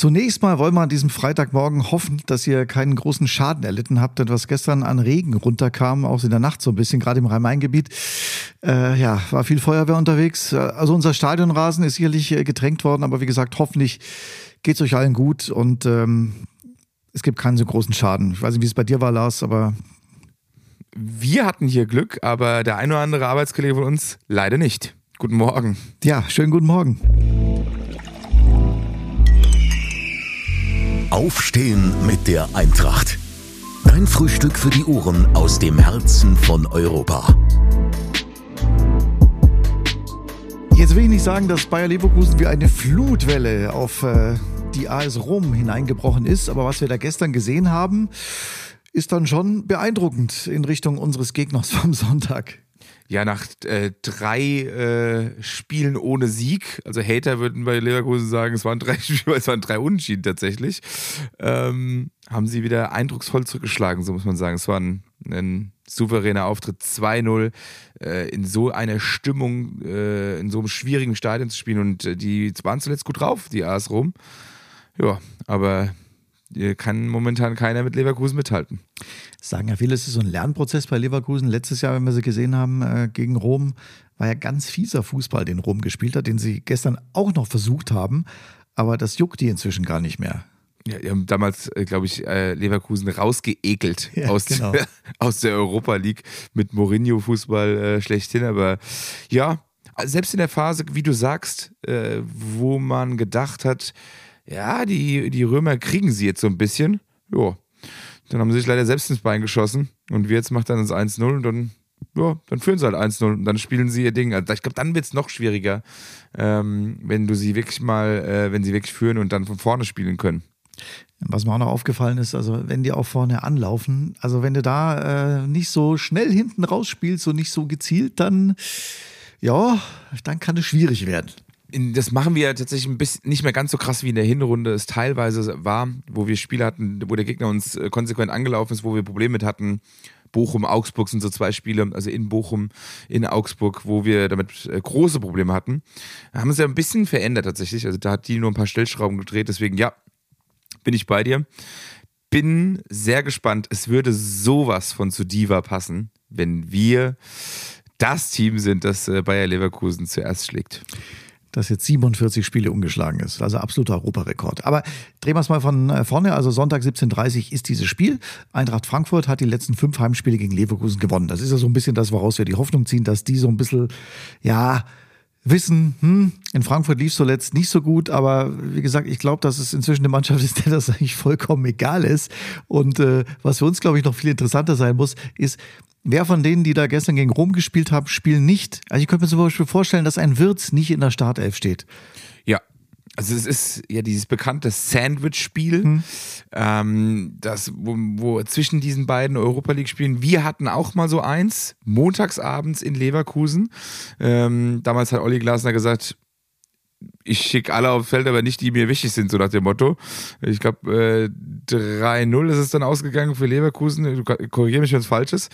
Zunächst mal wollen wir an diesem Freitagmorgen hoffen, dass ihr keinen großen Schaden erlitten habt, denn was gestern an Regen runterkam, auch in der Nacht so ein bisschen, gerade im Rhein-Main-Gebiet, war viel Feuerwehr unterwegs. Also unser Stadionrasen ist sicherlich getränkt worden, aber wie gesagt, hoffentlich geht's euch allen gut und es gibt keinen so großen Schaden. Ich weiß nicht, wie es bei dir war, Lars, aber... Wir hatten hier Glück, aber der ein oder andere Arbeitskollege von uns leider nicht. Guten Morgen. Ja, schönen guten Morgen. Aufstehen mit der Eintracht. Dein Frühstück für die Ohren aus dem Herzen von Europa. Jetzt will ich nicht sagen, dass Bayer Leverkusen wie eine Flutwelle auf die AS Rom hineingebrochen ist, aber was wir da gestern gesehen haben, ist dann schon beeindruckend in Richtung unseres Gegners vom Sonntag. Ja, nach 3 Spielen ohne Sieg, also Hater würden bei Leverkusen sagen, es waren 3 Spiele, es waren 3 Unentschieden tatsächlich, haben sie wieder eindrucksvoll zurückgeschlagen, so muss man sagen. Es war ein souveräner Auftritt, 2-0, in so einer Stimmung, in so einem schwierigen Stadion zu spielen und die waren zuletzt gut drauf, die AS Rom. Ja, aber kann momentan keiner mit Leverkusen mithalten. Sagen ja viele, es ist so ein Lernprozess bei Leverkusen. Letztes Jahr, wenn wir sie gesehen haben gegen Rom, war ja ganz fieser Fußball, den Rom gespielt hat, den sie gestern auch noch versucht haben. Aber das juckt die inzwischen gar nicht mehr. Ja, die haben damals, glaube ich, Leverkusen rausgeekelt aus der Europa League mit Mourinho-Fußball schlechthin. Aber ja, selbst in der Phase, wie du sagst, wo man gedacht hat, ja, die Römer kriegen sie jetzt so ein bisschen. Ja, dann haben sie sich leider selbst ins Bein geschossen und Wirtz macht dann das 1-0 und dann führen sie halt 1-0 und dann spielen sie ihr Ding. Also ich glaube, dann wird es noch schwieriger, wenn sie wirklich führen und dann von vorne spielen können. Was mir auch noch aufgefallen ist, also wenn die auch vorne anlaufen, also wenn du da nicht so schnell hinten rausspielst und nicht so gezielt, dann kann es schwierig werden. Das machen wir tatsächlich ein bisschen nicht mehr ganz so krass wie in der Hinrunde es teilweise war, wo wir Spiele hatten, wo der Gegner uns konsequent angelaufen ist, wo wir Probleme mit hatten. Bochum, Augsburg sind so 2 Spiele, also in Bochum, in Augsburg, wo wir damit große Probleme hatten. Da haben es ja ein bisschen verändert tatsächlich, also da hat die nur ein paar Stellschrauben gedreht, deswegen ja, bin ich bei dir. Bin sehr gespannt, es würde sowas von zu Diva passen, wenn wir das Team sind, das Bayer Leverkusen zuerst schlägt. Dass jetzt 47 Spiele ungeschlagen ist. Also absoluter Europarekord. Aber drehen wir es mal von vorne. Also Sonntag 17:30 Uhr ist dieses Spiel. Eintracht Frankfurt hat die letzten 5 Heimspiele gegen Leverkusen gewonnen. Das ist ja so ein bisschen das, woraus wir die Hoffnung ziehen, dass die so ein bisschen, wissen, in Frankfurt lief es zuletzt nicht so gut, aber wie gesagt, ich glaube, dass es inzwischen eine Mannschaft ist, der das eigentlich vollkommen egal ist. Und was für uns, glaube ich, noch viel interessanter sein muss, ist, wer von denen, die da gestern gegen Rom gespielt haben, spielen nicht? Also ich könnte mir zum Beispiel vorstellen, dass ein Wirtz nicht in der Startelf steht. Ja, also es ist ja dieses bekannte Sandwich-Spiel, wo zwischen diesen beiden Europa-League-Spielen, wir hatten auch mal so eins, montagsabends in Leverkusen. Damals hat Olli Glasner gesagt, ich schicke alle aufs Feld, aber nicht die mir wichtig sind, so nach dem Motto. Ich glaube, 3-0 ist es dann ausgegangen für Leverkusen. Korrigiere mich, wenn es falsch ist.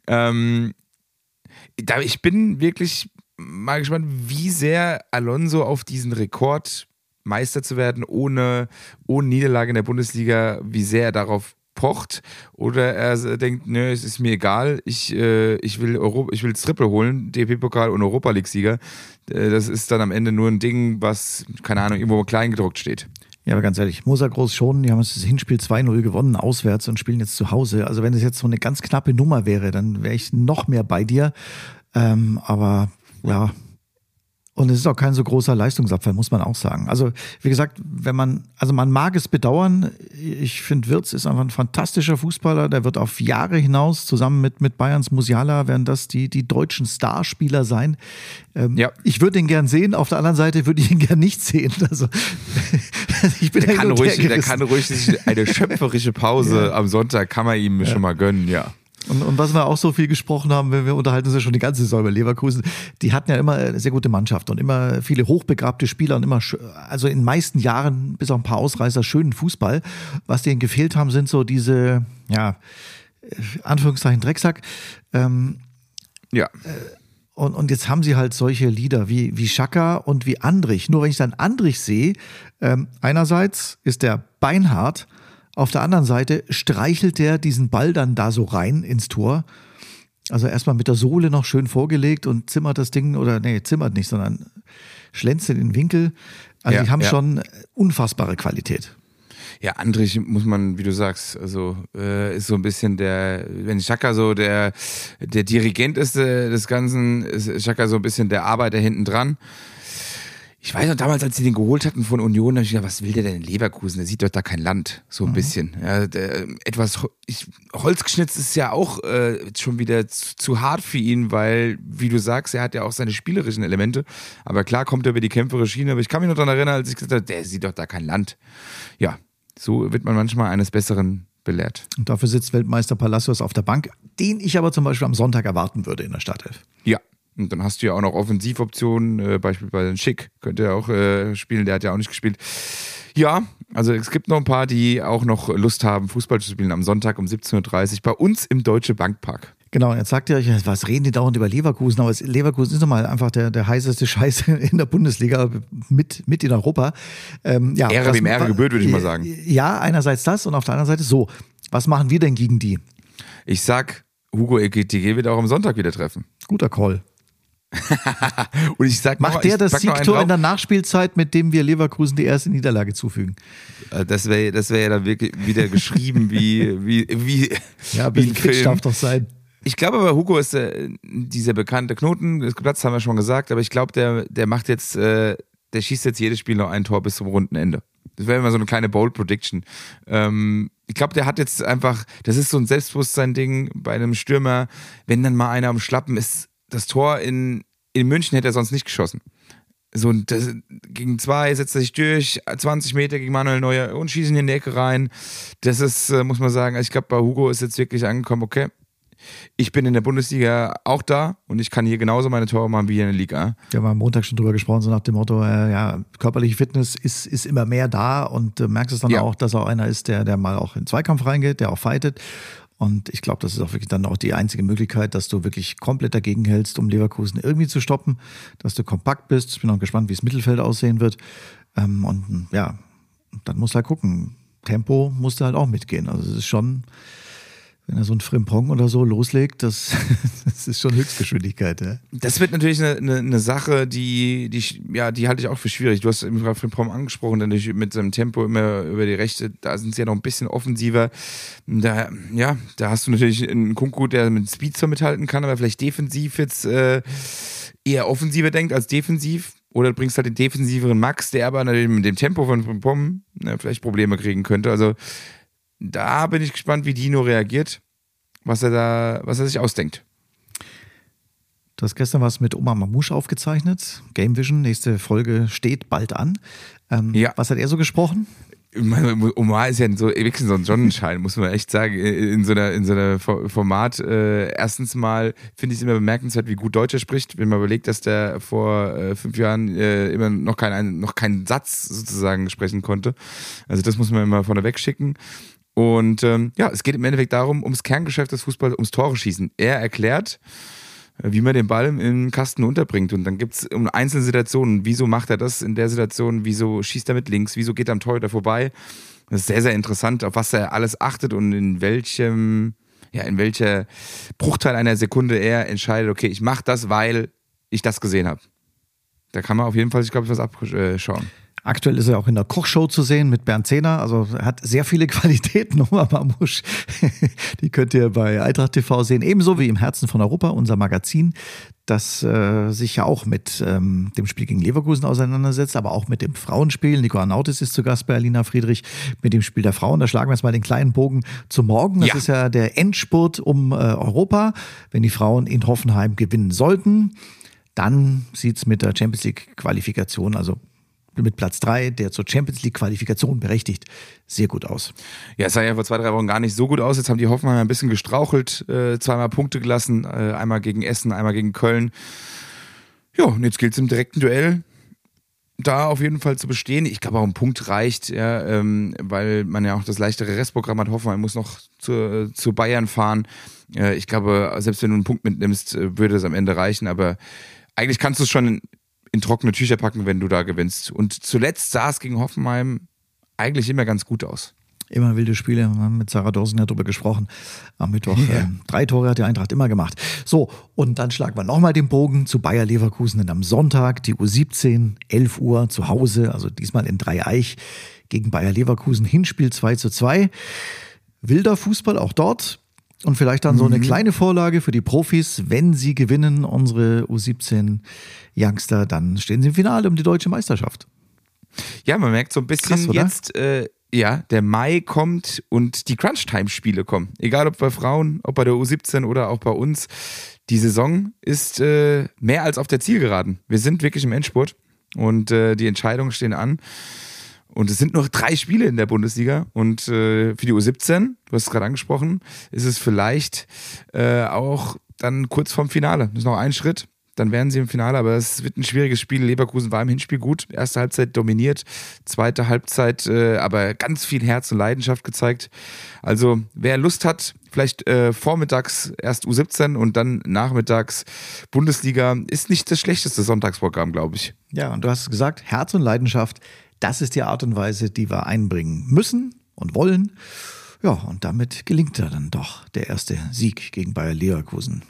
Ich bin wirklich mal gespannt, wie sehr Alonso auf diesen Rekord Meister zu werden, ohne Niederlage in der Bundesliga, wie sehr er darauf pocht, oder er denkt, nö, es ist mir egal, ich will das Triple holen, DFB-Pokal und Europa-League-Sieger. Das ist dann am Ende nur ein Ding, was, keine Ahnung, irgendwo klein gedruckt steht. Ja, aber ganz ehrlich, Moser Groß schon, die haben das Hinspiel 2-0 gewonnen, auswärts, und spielen jetzt zu Hause. Also wenn es jetzt so eine ganz knappe Nummer wäre, dann wäre ich noch mehr bei dir. Aber ja, und es ist auch kein so großer Leistungsabfall, muss man auch sagen. Also wie gesagt, man mag es bedauern. Ich finde, Wirtz ist einfach ein fantastischer Fußballer. Der wird auf Jahre hinaus zusammen mit Bayerns Musiala, werden das die deutschen Starspieler sein. Ich würde ihn gern sehen. Auf der anderen Seite würde ich ihn gern nicht sehen. Also ich bin der kann ruhig sich eine schöpferische Pause am Sonntag kann man ihm schon mal gönnen, ja. Und was wir auch so viel gesprochen haben, wir unterhalten uns ja schon die ganze Saison über Leverkusen, die hatten ja immer eine sehr gute Mannschaft und immer viele hochbegabte Spieler und immer, also in den meisten Jahren, bis auf ein paar Ausreißer, schönen Fußball. Was denen gefehlt haben, sind so diese, Anführungszeichen Drecksack. Und jetzt haben sie halt solche Lieder wie Xhaka und wie Andrich. Nur wenn ich dann Andrich sehe, einerseits ist der beinhart, auf der anderen Seite streichelt der diesen Ball dann da so rein ins Tor. Also erstmal mit der Sohle noch schön vorgelegt und zimmert das Ding, zimmert nicht, sondern schlänzt in den Winkel. Also die haben schon unfassbare Qualität. Ja, Andrich muss man, wie du sagst, also ist so ein bisschen wenn Xhaka so der Dirigent ist des Ganzen, ist Xhaka so ein bisschen der Arbeiter hinten dran. Ich weiß noch, damals, als sie den geholt hatten von Union, habe ich gedacht, was will der denn in Leverkusen? Der sieht doch da kein Land, so ein bisschen. Ja, Holzgeschnitzt ist ja auch schon wieder zu hart für ihn, weil, wie du sagst, er hat ja auch seine spielerischen Elemente. Aber klar kommt er über die kämpferische Schiene. Aber ich kann mich noch daran erinnern, als ich gesagt habe, der sieht doch da kein Land. Ja, so wird man manchmal eines Besseren belehrt. Und dafür sitzt Weltmeister Palacios auf der Bank, den ich aber zum Beispiel am Sonntag erwarten würde in der Startelf. Ja. Und dann hast du ja auch noch Offensivoptionen, beispielsweise Schick könnte ja auch spielen, der hat ja auch nicht gespielt. Ja, also es gibt noch ein paar, die auch noch Lust haben, Fußball zu spielen am Sonntag um 17.30 Uhr bei uns im Deutsche Bankpark. Genau, jetzt sagt ihr euch, was reden die dauernd über Leverkusen? Aber Leverkusen ist nochmal einfach der heißeste Scheiß in der Bundesliga mit in Europa. Ehre wem Ehre gebührt, würde ich mal sagen. Ja, einerseits das und auf der anderen Seite so. Was machen wir denn gegen die? Ich sag, Hugo Ekitike wird auch am Sonntag wieder treffen. Guter Call. Und ich sag macht der das Siegtor in der Nachspielzeit, mit dem wir Leverkusen die erste Niederlage zufügen? Das wär ja dann wirklich wieder geschrieben wie ja, ein bisschen Kitsch darf doch sein. Ich glaube aber, Hugo ist dieser bekannte Knoten, das geplatzt, haben wir schon gesagt, aber ich glaube, der macht jetzt, der schießt jetzt jedes Spiel noch ein Tor bis zum runden Ende. Das wäre immer so eine kleine Bold Prediction. Ich glaube, der hat jetzt einfach, das ist so ein Selbstbewusstsein-Ding bei einem Stürmer, wenn dann mal einer am Schlappen ist. Das Tor in München hätte er sonst nicht geschossen. So, gegen 2 setzt er sich durch, 20 Meter gegen Manuel Neuer und schießt in die Ecke rein. Das ist, muss man sagen, ich glaube, bei Hugo ist jetzt wirklich angekommen, okay, ich bin in der Bundesliga auch da und ich kann hier genauso meine Tore machen wie hier in der Liga. Wir haben am Montag schon drüber gesprochen, so nach dem Motto, körperliche Fitness ist immer mehr da und du merkst es dann auch, dass er einer ist, der mal auch in Zweikampf reingeht, der auch fightet. Und ich glaube, das ist auch wirklich dann auch die einzige Möglichkeit, dass du wirklich komplett dagegen hältst, um Leverkusen irgendwie zu stoppen, dass du kompakt bist. Ich bin auch gespannt, wie das Mittelfeld aussehen wird. Und ja, dann musst du halt gucken. Tempo musst du halt auch mitgehen. Also es ist schon, wenn er so ein Frimpong oder so loslegt, das ist schon Höchstgeschwindigkeit. Ja. Das wird natürlich eine Sache, die halte ich auch für schwierig. Du hast eben gerade Frimpong angesprochen, dann mit seinem Tempo immer über die Rechte, da sind sie ja noch ein bisschen offensiver. Da hast du natürlich einen Kunku, der mit Speed zwar mithalten kann, aber vielleicht defensiv jetzt eher offensiver denkt als defensiv. Oder du bringst halt den defensiveren Max, der aber natürlich mit dem Tempo von Frimpong vielleicht Probleme kriegen könnte. Also da bin ich gespannt, wie Dino reagiert, was er sich ausdenkt. Du hast gestern was mit Omar Mamouche aufgezeichnet. Game Vision, nächste Folge steht bald an. Was hat er so gesprochen? Omar ist ja wirklich so ein Sonnenschein, muss man echt sagen, in so einer Format. Erstens mal finde ich es immer bemerkenswert, wie gut Deutsch er spricht, wenn man überlegt, dass der vor 5 Jahren immer noch keinen Satz sozusagen sprechen konnte. Also das muss man immer vorneweg schicken. Und es geht im Endeffekt darum, ums Kerngeschäft des Fußballs, ums Tore schießen. Er erklärt, wie man den Ball im Kasten unterbringt. Und dann gibt es um einzelne Situationen, wieso macht er das in der Situation, wieso schießt er mit links, wieso geht er am Torhüter vorbei. Das ist sehr, sehr interessant, auf was er alles achtet und in welcher Bruchteil einer Sekunde er entscheidet, okay, ich mache das, weil ich das gesehen habe. Da kann man auf jeden Fall, ich glaube, was abschauen. Aktuell ist er auch in der Kochshow zu sehen mit Bernd Zehner. Also er hat sehr viele Qualitäten, Omar Mamouche. Die könnt ihr bei Eintracht TV sehen. Ebenso wie im Herzen von Europa, unser Magazin, das sich ja auch mit dem Spiel gegen Leverkusen auseinandersetzt, aber auch mit dem Frauenspiel. Nico Arnautis ist zu Gast bei Alina Friedrich mit dem Spiel der Frauen. Da schlagen wir jetzt mal den kleinen Bogen zu morgen. Das ist ja der Endspurt um Europa. Wenn die Frauen in Hoffenheim gewinnen sollten, dann sieht es mit der Champions League Qualifikation, also mit Platz 3, der zur Champions League Qualifikation berechtigt, sehr gut aus. Ja, es sah ja vor 2-3 Wochen gar nicht so gut aus. Jetzt haben die Hoffenheim ein bisschen gestrauchelt, 2-mal Punkte gelassen, einmal gegen Essen, einmal gegen Köln. Ja, und jetzt gilt es im direkten Duell da auf jeden Fall zu bestehen. Ich glaube auch ein Punkt reicht, ja, weil man ja auch das leichtere Restprogramm hat. Hoffenheim muss noch zu Bayern fahren. Ich glaube, selbst wenn du einen Punkt mitnimmst, würde es am Ende reichen. Aber eigentlich kannst du es schon in trockene Tücher packen, wenn du da gewinnst. Und zuletzt sah es gegen Hoffenheim eigentlich immer ganz gut aus. Immer wilde Spiele, wir haben mit Sarah Dawson ja drüber gesprochen. Am Mittwoch 3 Tore hat die Eintracht immer gemacht. So, und dann schlagen wir nochmal den Bogen zu Bayer Leverkusen. Denn am Sonntag, die U17, 11 Uhr zu Hause, also diesmal in Dreieich gegen Bayer Leverkusen. Hinspiel 2:2. Wilder Fußball auch dort. Und vielleicht dann so eine kleine Vorlage für die Profis. Wenn sie gewinnen, unsere U17-Youngster, dann stehen sie im Finale um die deutsche Meisterschaft. Ja, man merkt so ein bisschen krass, jetzt... Ja, der Mai kommt und die Crunch-Time-Spiele kommen. Egal ob bei Frauen, ob bei der U17 oder auch bei uns. Die Saison ist mehr als auf der Zielgeraden. Wir sind wirklich im Endspurt und die Entscheidungen stehen an. Und es sind noch 3 Spiele in der Bundesliga. Und für die U17, du hast es gerade angesprochen, ist es vielleicht auch dann kurz vorm Finale. Das ist noch ein Schritt. Dann wären sie im Finale, aber es wird ein schwieriges Spiel. Leverkusen war im Hinspiel gut, erste Halbzeit dominiert, zweite Halbzeit aber ganz viel Herz und Leidenschaft gezeigt. Also wer Lust hat, vielleicht vormittags erst U17 und dann nachmittags Bundesliga, ist nicht das schlechteste Sonntagsprogramm, glaube ich. Ja, und du hast es gesagt, Herz und Leidenschaft, das ist die Art und Weise, die wir einbringen müssen und wollen. Ja, und damit gelingt ja dann doch der erste Sieg gegen Bayer Leverkusen.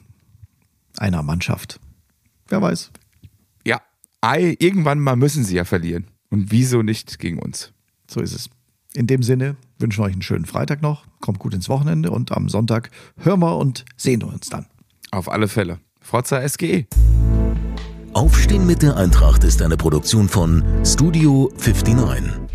Einer Mannschaft. Wer weiß. Ja, irgendwann mal müssen sie ja verlieren. Und wieso nicht gegen uns? So ist es. In dem Sinne wünschen wir euch einen schönen Freitag noch. Kommt gut ins Wochenende und am Sonntag hören wir und sehen wir uns dann. Auf alle Fälle. Forza SGE. Aufstehen mit der Eintracht ist eine Produktion von Studio 59.